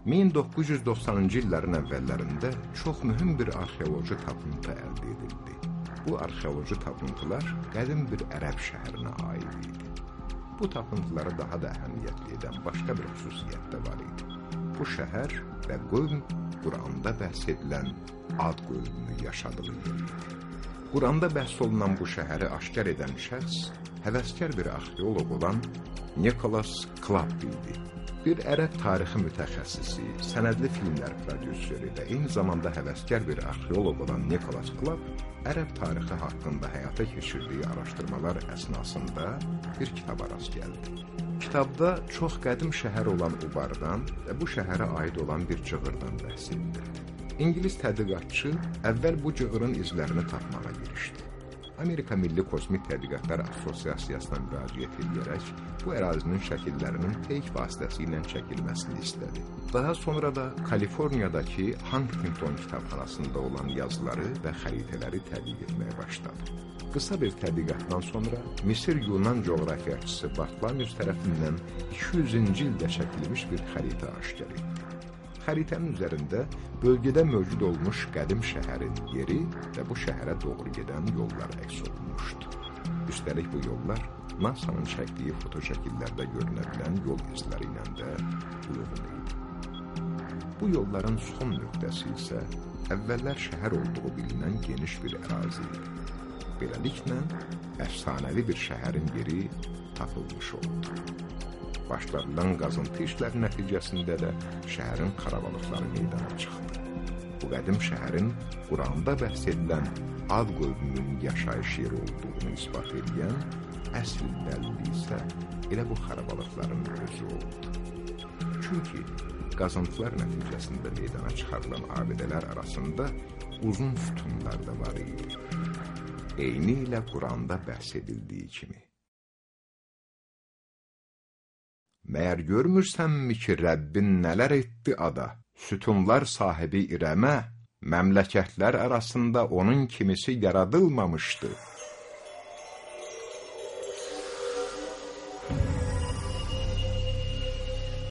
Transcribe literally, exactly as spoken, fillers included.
min doqquz yüz doxsanıncı illərin əvvəllərində çox mühüm bir arxeoloji tapıntı əldə edildi. Bu arxeoloji tapıntılar qədim bir ərəb şəhərinə aid idi. Bu tapıntıları daha da əhəmiyyətli edən başqa bir xüsusiyyət də var idi. Bu şəhər və qövm Quranda bəhs edilən Ad qövmünün yaşadığı yer idi. Quranda bəhs olunan bu şəhəri aşkar edən şəxs həvəskar bir arxeoloq olan Nicholas Clubb idi. Bir ərəb tarixi mütəxəssisi, sənədli filmlər prodüseri və eyni zamanda həvəskar bir arxeoloq olan Nicholas Clubb ərəb tarixi haqqında həyata keçirdiyi araşdırmalar əsnasında bir kitaba rast gəldi. Kitabda çox qədim şəhər olan Ubardan və bu şəhərə aid olan bir cığırdan bəhs edilir. İngilis tədqiqatçı əvvəl bu cığırın izlərini tapmağa girişdi. Amerika Milli Kosmik Tədqiqatlar Assosiasiyasına müraciət edərək bu ərazinin şəkillərinin peyk vasitəsilə çəkilməsini istədi. Daha sonra da Kaliforniyadakı Huntington kitabxanasında olan yazıları və xəritələri tədqiq etməyə başladı. Qısa bir tədqiqatdan sonra Misir Yunan coğrafiyaçısı Bartlamyus tərəfindən iki yüzüncü ildə çəkilmiş bir xəritə aşkar etdi. Xəritənin üzərində bölgədə mövcud olmuş qədim şəhərin yeri və bu şəhərə doğru gedən yollar əks olunmuşdu. Üstəlik bu yollar NASA'nın çəkdiyi fotoşəkillərdə görünə bilən yol izləri ilə də uyğun idi. Bu yolların son nöqtəsi isə əvvəllər şəhər olduğu bilinən geniş bir ərazi idi. Beləliklə, əfsanəvi bir şəhərin yeri tapılmış oldu. Başladılan qazıntı işləri nəticəsində də şəhərin xarabalıqları meydana çıxdı. Bu qədim şəhərin Quranda bəhs edilən Ad qövmünün yaşayış yeri olduğunu isbat edən əsl dəlil isə elə bu xarabalıqların özü oldu. Çünki qazıntılar nəticəsində meydana çıxarılan abidələr arasında uzun sütunlar da var idi. Eyni ilə Quranda bəhs edildiyi kimi. Məyər görmürsənmi ki, Rəbbin nələr etdi ada? Sütunlar sahibi İrəmə, məmləkətlər arasında onun kimisi yaradılmamışdı.